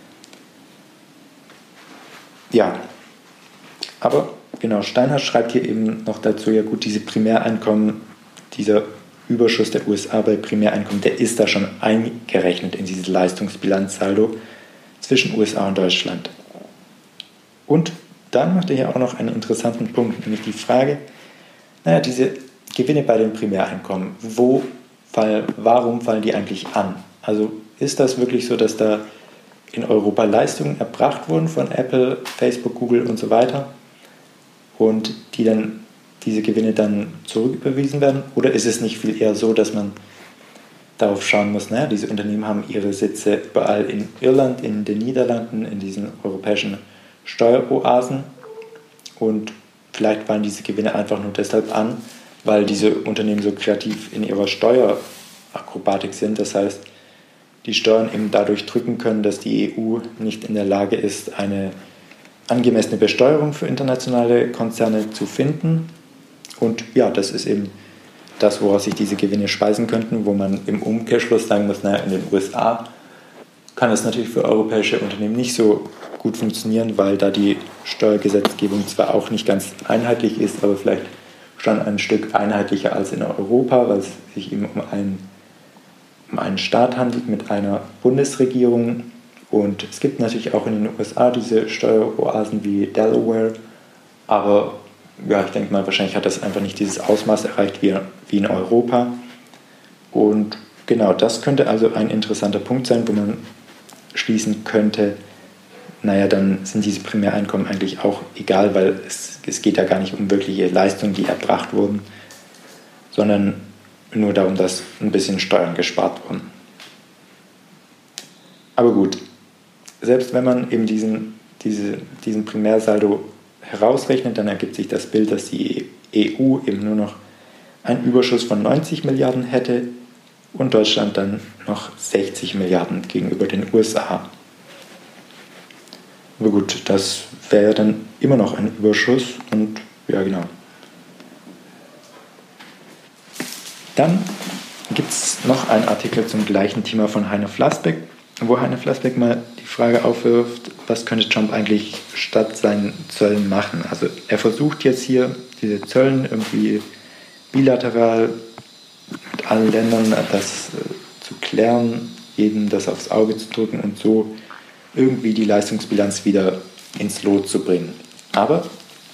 Ja, aber genau, Steinhardt schreibt hier eben noch dazu, ja gut, diese Primäreinkommen, dieser Überschuss der U S A bei Primäreinkommen, der ist da schon eingerechnet in diese Leistungsbilanzsaldo zwischen U S A und Deutschland. Und dann macht er hier auch noch einen interessanten Punkt, nämlich die Frage, naja, diese Gewinne bei den Primäreinkommen, wo fall, warum fallen die eigentlich an? Also ist das wirklich so, dass da in Europa Leistungen erbracht wurden von Apple, Facebook, Google und so weiter und die dann, diese Gewinne dann zurücküberwiesen werden? Oder ist es nicht viel eher so, dass man darauf schauen muss, naja, diese Unternehmen haben ihre Sitze überall in Irland, in den Niederlanden, in diesen europäischen Steueroasen und vielleicht fallen diese Gewinne einfach nur deshalb an, weil diese Unternehmen so kreativ in ihrer Steuerakrobatik sind. Das heißt, die Steuern eben dadurch drücken können, dass die E U nicht in der Lage ist, eine angemessene Besteuerung für internationale Konzerne zu finden. Und ja, das ist eben das, woraus sich diese Gewinne speisen könnten, wo man im Umkehrschluss sagen muss, naja, in den U S A kann das natürlich für europäische Unternehmen nicht so gut funktionieren, weil da die Steuergesetzgebung zwar auch nicht ganz einheitlich ist, aber vielleicht schon ein Stück einheitlicher als in Europa, weil es sich eben um einen, um einen Staat handelt mit einer Bundesregierung. Und es gibt natürlich auch in den U S A diese Steueroasen wie Delaware, aber ja, ich denke mal, wahrscheinlich hat das einfach nicht dieses Ausmaß erreicht wie, wie in Europa. Und genau, das könnte also ein interessanter Punkt sein, wo man schließen könnte, naja, dann sind diese Primäreinkommen eigentlich auch egal, weil es, es geht ja gar nicht um wirkliche Leistungen, die erbracht wurden, sondern nur darum, dass ein bisschen Steuern gespart wurden. Aber gut, selbst wenn man eben diesen, diese, diesen Primärsaldo herausrechnet, dann ergibt sich das Bild, dass die E U eben nur noch einen Überschuss von neunzig Milliarden hätte und Deutschland dann noch sechzig Milliarden gegenüber den U S A. Aber gut, das wäre dann immer noch ein Überschuss und ja, genau. Dann gibt es noch einen Artikel zum gleichen Thema von Heiner Flassbeck, wo Heiner Flassbeck mal die Frage aufwirft, was könnte Trump eigentlich statt seinen Zöllen machen? Also er versucht jetzt hier, diese Zöllen irgendwie bilateral mit allen Ländern das äh, zu klären, jedem das aufs Auge zu drücken und so irgendwie die Leistungsbilanz wieder ins Lot zu bringen. Aber,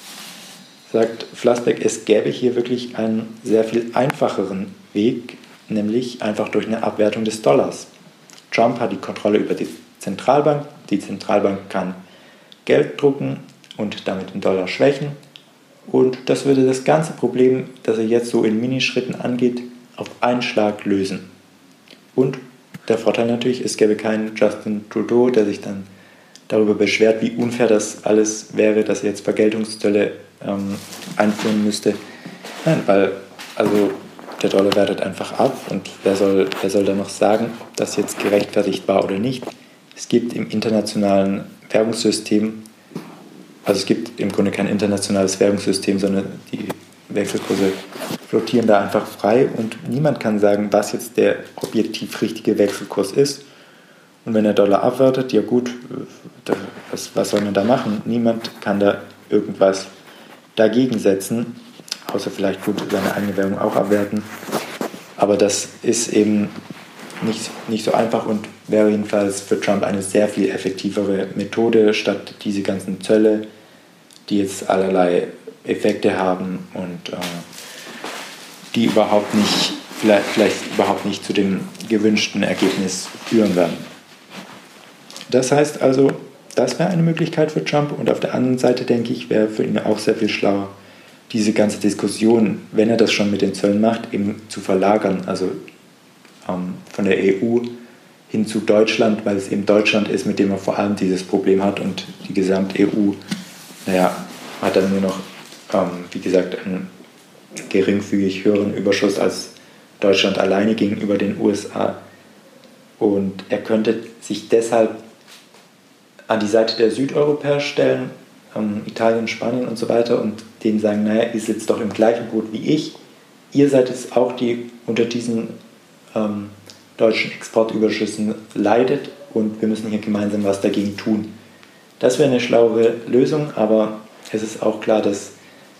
sagt Flassbeck, es gäbe hier wirklich einen sehr viel einfacheren Weg, nämlich einfach durch eine Abwertung des Dollars. Trump hat die Kontrolle über die Zentralbank. Die Zentralbank kann Geld drucken und damit den Dollar schwächen. Und das würde das ganze Problem, das er jetzt so in Minischritten angeht, auf einen Schlag lösen. Und der Vorteil natürlich, es gäbe keinen Justin Trudeau, der sich dann darüber beschwert, wie unfair das alles wäre, dass er jetzt Vergeltungszölle ähm, einführen müsste. Nein, weil also der Dollar wertet einfach ab und wer soll, wer soll da noch sagen, ob das jetzt gerechtfertigt war oder nicht. Es gibt im internationalen Währungssystem, also es gibt im Grunde kein internationales Währungssystem, sondern die Wechselkurse flottieren da einfach frei und niemand kann sagen, was jetzt der objektiv richtige Wechselkurs ist. Und wenn der Dollar abwertet, ja gut, was, was soll man da machen? Niemand kann da irgendwas dagegen setzen, außer vielleicht gut seine eigene Währung auch abwerten. Aber das ist eben nicht, nicht so einfach und wäre jedenfalls für Trump eine sehr viel effektivere Methode, statt diese ganzen Zölle, die jetzt allerlei Effekte haben und äh, die überhaupt nicht, vielleicht, vielleicht überhaupt nicht zu dem gewünschten Ergebnis führen werden. Das heißt also, das wäre eine Möglichkeit für Trump und auf der anderen Seite, denke ich, wäre für ihn auch sehr viel schlauer, diese ganze Diskussion, wenn er das schon mit den Zöllen macht, eben zu verlagern, also ähm, von der E U hin zu Deutschland, weil es eben Deutschland ist, mit dem er vor allem dieses Problem hat und die gesamte E U, naja, hat dann nur noch, ähm, wie gesagt, einen geringfügig höheren Überschuss als Deutschland alleine gegenüber den U S A. Und er könnte sich deshalb an die Seite der Südeuropäer stellen, ähm, Italien, Spanien und so weiter, und denen sagen, naja, ihr sitzt doch im gleichen Boot wie ich, ihr seid es auch, die unter diesen ähm, deutschen Exportüberschüssen leidet und wir müssen hier gemeinsam was dagegen tun. Das wäre eine schlauere Lösung, aber es ist auch klar, dass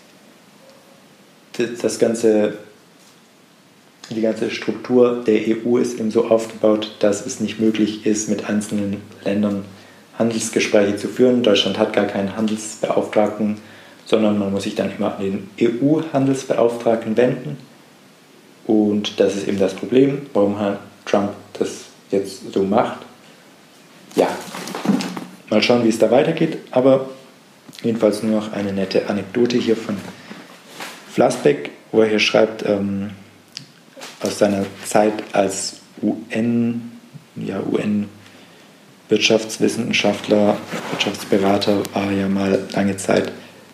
das ganze, die ganze Struktur der E U ist eben so aufgebaut, dass es nicht möglich ist, mit einzelnen Ländern Handelsgespräche zu führen. Deutschland hat gar keinen Handelsbeauftragten, sondern man muss sich dann immer an den E U-Handelsbeauftragten wenden. Und das ist eben das Problem, warum Herr Trump das jetzt so macht. Ja, mal schauen, wie es da weitergeht, aber jedenfalls nur noch eine nette Anekdote hier von Flassbeck, wo er hier schreibt, ähm, aus seiner Zeit als U N, ja, U N-Wirtschaftswissenschaftler, Wirtschaftsberater, war ja mal lange Zeit.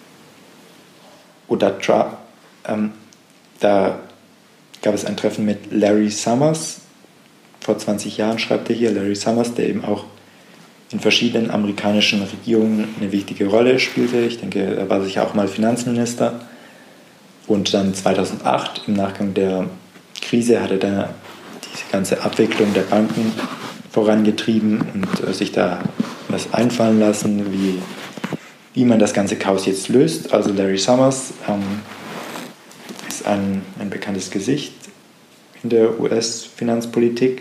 Oder ähm, da gab es ein Treffen mit Larry Summers, vor zwanzig Jahren schreibt er hier, Larry Summers, der eben auch in verschiedenen amerikanischen Regierungen eine wichtige Rolle spielte. Ich denke, er war sicher auch mal Finanzminister. Und dann zweitausendacht, im Nachgang der Krise, hat er da diese ganze Abwicklung der Banken vorangetrieben und sich da was einfallen lassen, wie, wie man das ganze Chaos jetzt löst. Also Larry Summers ähm, ist ein, ein bekanntes Gesicht in der U S-Finanzpolitik.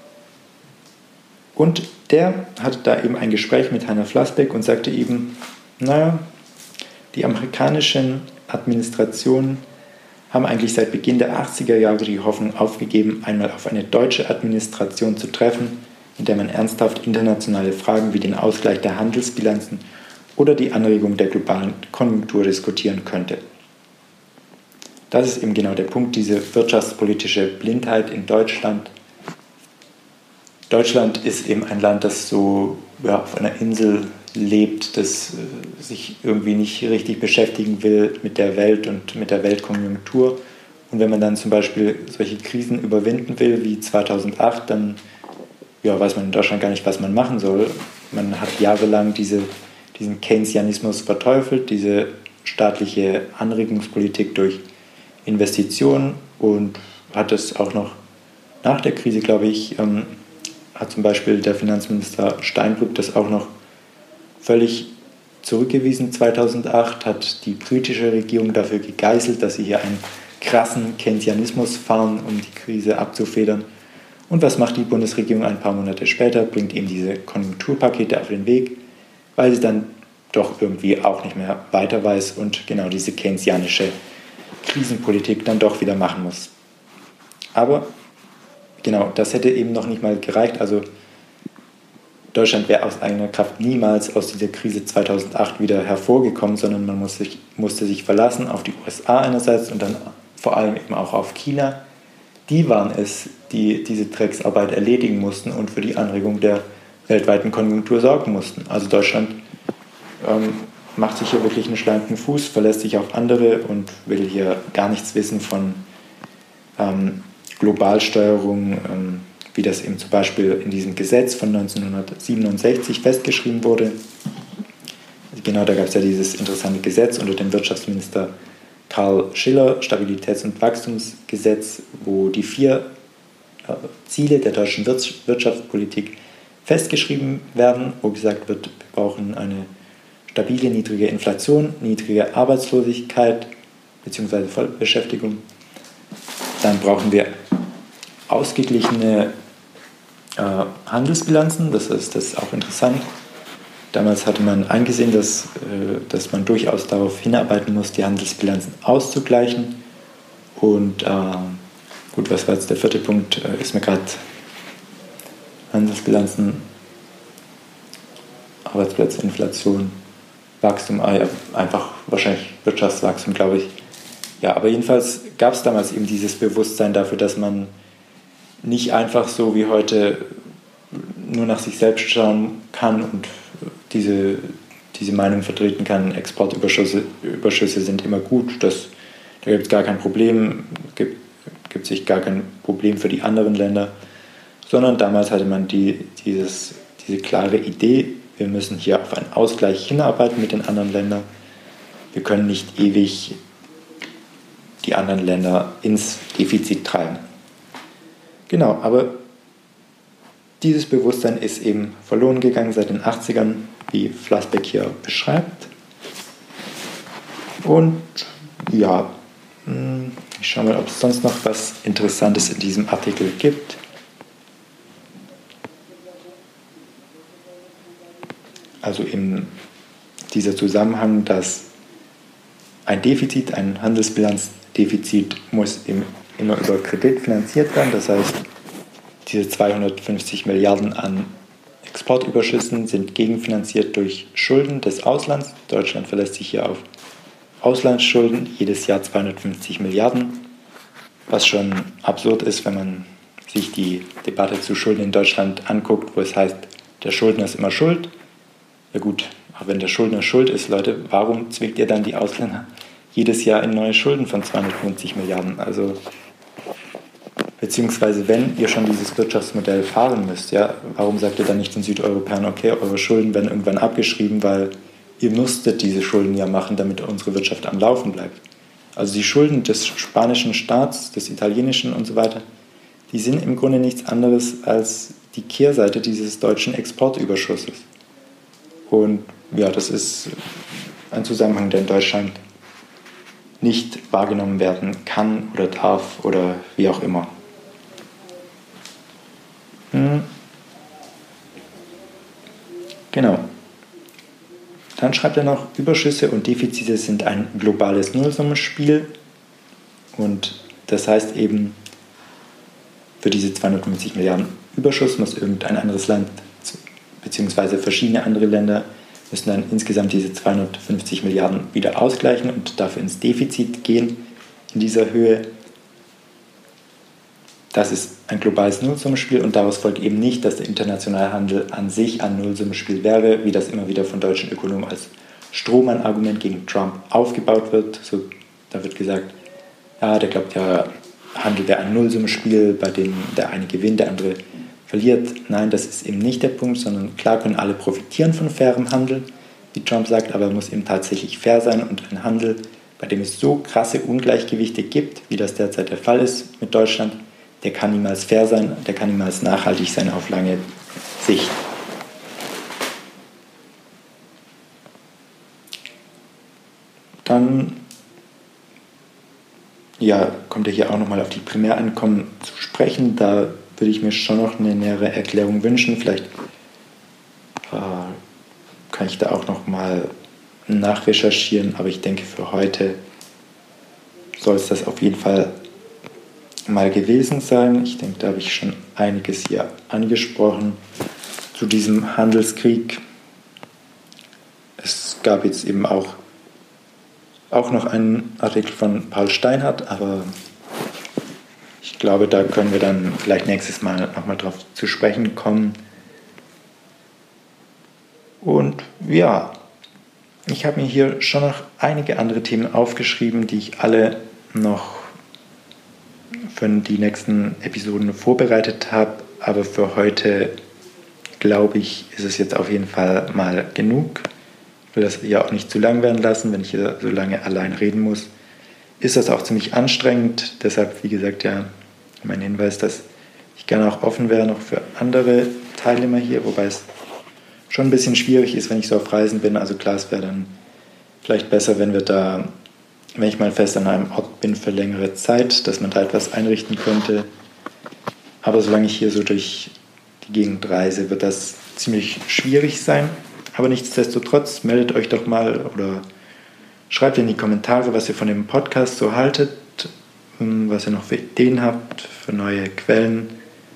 Und der hatte da eben ein Gespräch mit Hannah Flasbeck und sagte eben, naja, die amerikanischen Administrationen haben eigentlich seit Beginn der achtziger Jahre die Hoffnung aufgegeben, einmal auf eine deutsche Administration zu treffen, in der man ernsthaft internationale Fragen wie den Ausgleich der Handelsbilanzen oder die Anregung der globalen Konjunktur diskutieren könnte. Das ist eben genau der Punkt, diese wirtschaftspolitische Blindheit in Deutschland. Deutschland ist eben ein Land, das so ja, auf einer Insel lebt, das äh, sich irgendwie nicht richtig beschäftigen will mit der Welt und mit der Weltkonjunktur. Und wenn man dann zum Beispiel solche Krisen überwinden will wie zweitausendacht, dann ja, weiß man in Deutschland gar nicht, was man machen soll. Man hat jahrelang diese, diesen Keynesianismus verteufelt, diese staatliche Anregungspolitik durch Investitionen und hat es auch noch nach der Krise, glaube ich, ähm, hat zum Beispiel der Finanzminister Steinbrück das auch noch völlig zurückgewiesen. zweitausendacht hat die britische Regierung dafür gegeißelt, dass sie hier einen krassen Keynesianismus fahren, um die Krise abzufedern. Und was macht die Bundesregierung ein paar Monate später? Bringt eben diese Konjunkturpakete auf den Weg, weil sie dann doch irgendwie auch nicht mehr weiter weiß und genau diese keynesianische Krisenpolitik dann doch wieder machen muss. Aber genau, das hätte eben noch nicht mal gereicht. Also Deutschland wäre aus eigener Kraft niemals aus dieser Krise zweitausendacht wieder hervorgekommen, sondern man musste sich, musste sich verlassen auf die U S A einerseits und dann vor allem eben auch auf China. Die waren es, die diese Drecksarbeit erledigen mussten und für die Anregung der weltweiten Konjunktur sorgen mussten. Also Deutschland ähm, macht sich hier wirklich einen schlanken Fuß, verlässt sich auf andere und will hier gar nichts wissen von ähm, Globalsteuerung, ähm, wie das eben zum Beispiel in diesem Gesetz von neunzehnhundertsiebenundsechzig festgeschrieben wurde. Genau, da gab es ja dieses interessante Gesetz unter dem Wirtschaftsminister Karl Schiller, Stabilitäts- und Wachstumsgesetz, wo die vier äh, Ziele der deutschen Wirtschaftspolitik festgeschrieben werden, wo gesagt wird, wir brauchen eine stabile, niedrige Inflation, niedrige Arbeitslosigkeit bzw. Vollbeschäftigung. Dann brauchen wir ausgeglichene äh, Handelsbilanzen, das ist, das ist auch interessant. Damals hatte man eingesehen, dass, äh, dass man durchaus darauf hinarbeiten muss, die Handelsbilanzen auszugleichen. Und äh, gut, was war jetzt der vierte Punkt? Äh, ist mir gerade Handelsbilanzen, Arbeitsplätze, Inflation, Wachstum, äh, einfach wahrscheinlich Wirtschaftswachstum, glaube ich. Ja, aber jedenfalls gab es damals eben dieses Bewusstsein dafür, dass man nicht einfach so wie heute nur nach sich selbst schauen kann und diese, diese Meinung vertreten kann, Exportüberschüsse Überschüsse sind immer gut, das, da gibt es gar kein Problem, gibt, gibt sich gar kein Problem für die anderen Länder, sondern damals hatte man die, dieses, diese klare Idee, wir müssen hier auf einen Ausgleich hinarbeiten mit den anderen Ländern, wir können nicht ewig die anderen Länder ins Defizit treiben. Genau, aber dieses Bewusstsein ist eben verloren gegangen seit den achtzigern, wie Flasbeck hier beschreibt. Und ja, ich schaue mal, ob es sonst noch was Interessantes in diesem Artikel gibt. Also eben dieser Zusammenhang, dass ein Defizit, ein Handelsbilanzdefizit muss eben immer über Kredit finanziert werden. Das heißt, diese zweihundertfünfzig Milliarden an Exportüberschüssen sind gegenfinanziert durch Schulden des Auslands. Deutschland verlässt sich hier auf Auslandsschulden, jedes Jahr zweihundertfünfzig Milliarden, was schon absurd ist, wenn man sich die Debatte zu Schulden in Deutschland anguckt, wo es heißt, der Schuldner ist immer schuld. Ja gut, aber wenn der Schuldner schuld ist, Leute, warum zwingt ihr dann die Ausländer jedes Jahr in neue Schulden von zweihundertfünfzig Milliarden? Also beziehungsweise wenn ihr schon dieses Wirtschaftsmodell fahren müsst, ja, warum sagt ihr dann nicht den Südeuropäern, okay, eure Schulden werden irgendwann abgeschrieben, weil ihr musstet diese Schulden ja machen, damit unsere Wirtschaft am Laufen bleibt. Also die Schulden des spanischen Staats, des italienischen und so weiter, die sind im Grunde nichts anderes als die Kehrseite dieses deutschen Exportüberschusses. Und ja, das ist ein Zusammenhang, der in Deutschland nicht wahrgenommen werden kann oder darf oder wie auch immer. Hm. Genau. Dann schreibt er noch, Überschüsse und Defizite sind ein globales Nullsummenspiel. Und das heißt eben, für diese zweihundertfünfzig Milliarden Überschuss muss irgendein anderes Land beziehungsweise verschiedene andere Länder müssen dann insgesamt diese zweihundertfünfzig Milliarden wieder ausgleichen und dafür ins Defizit gehen in dieser Höhe. Das ist ein globales Nullsummenspiel und daraus folgt eben nicht, dass der internationale Handel an sich ein Nullsummenspiel wäre, wie das immer wieder von deutschen Ökonomen als Strohmann-Argument gegen Trump aufgebaut wird. So, da wird gesagt, ja, der glaubt ja, Handel wäre ein Nullsummenspiel, bei dem der eine gewinnt, der andere verliert. Nein, das ist eben nicht der Punkt, sondern klar können alle profitieren von fairem Handel, wie Trump sagt, aber er muss eben tatsächlich fair sein und ein Handel, bei dem es so krasse Ungleichgewichte gibt, wie das derzeit der Fall ist mit Deutschland, der kann niemals fair sein, der kann niemals nachhaltig sein auf lange Sicht. Dann ja, kommt er hier auch nochmal auf die Primäreinkommen zu sprechen. Da würde ich mir schon noch eine nähere Erklärung wünschen. Vielleicht äh, kann ich da auch nochmal nachrecherchieren, aber ich denke, für heute soll es das auf jeden Fall mal gewesen sein. Ich denke, da habe ich schon einiges hier angesprochen zu diesem Handelskrieg. Es gab jetzt eben auch, auch noch einen Artikel von Paul Steinhardt, aber ich glaube, da können wir dann vielleicht nächstes Mal nochmal drauf zu sprechen kommen. Und ja, ich habe mir hier schon noch einige andere Themen aufgeschrieben, die ich alle noch für die nächsten Episoden vorbereitet habe, aber für heute, glaube ich, ist es jetzt auf jeden Fall mal genug. Ich will das ja auch nicht zu lang werden lassen, wenn ich hier so lange allein reden muss. Ist das auch ziemlich anstrengend, deshalb, wie gesagt, ja, mein Hinweis, dass ich gerne auch offen wäre noch für andere Teilnehmer hier, wobei es schon ein bisschen schwierig ist, wenn ich so auf Reisen bin. Also klar, es wäre dann vielleicht besser, wenn wir da wenn ich mal fest an einem Ort bin für längere Zeit, dass man da etwas einrichten könnte. Aber solange ich hier so durch die Gegend reise, wird das ziemlich schwierig sein. Aber nichtsdestotrotz, meldet euch doch mal oder schreibt in die Kommentare, was ihr von dem Podcast so haltet, was ihr noch für Ideen habt, für neue Quellen.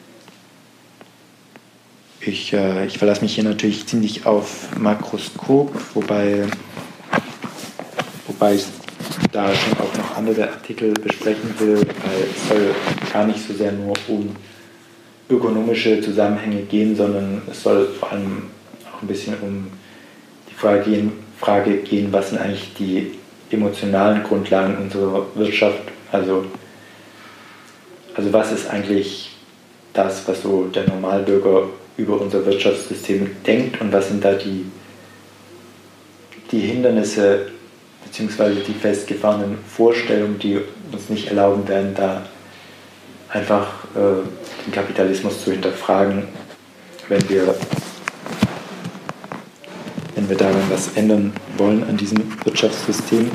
Ich, äh, ich verlasse mich hier natürlich ziemlich auf Makroskop, wobei, wobei ich da schon auch noch andere Artikel besprechen will, weil es soll gar nicht so sehr nur um ökonomische Zusammenhänge gehen, sondern es soll vor allem auch ein bisschen um die Frage gehen, Frage gehen, was sind eigentlich die emotionalen Grundlagen unserer Wirtschaft, also, also was ist eigentlich das, was so der Normalbürger über unser Wirtschaftssystem denkt und was sind da die, die Hindernisse beziehungsweise die festgefahrenen Vorstellungen, die uns nicht erlauben werden, da einfach äh, den Kapitalismus zu hinterfragen, wenn wir, wenn wir daran was ändern wollen an diesem Wirtschaftssystem.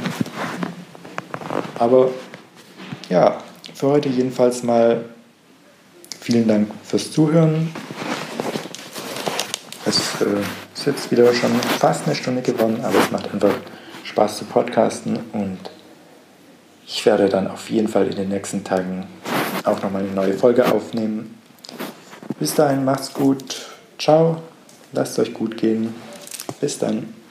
Aber ja, für heute jedenfalls mal vielen Dank fürs Zuhören. Es äh, ist jetzt wieder schon fast eine Stunde geworden, aber es macht einfach Spaß zu podcasten und ich werde dann auf jeden Fall in den nächsten Tagen auch nochmal eine neue Folge aufnehmen. Bis dahin, macht's gut. Ciao. Lasst euch gut gehen. Bis dann.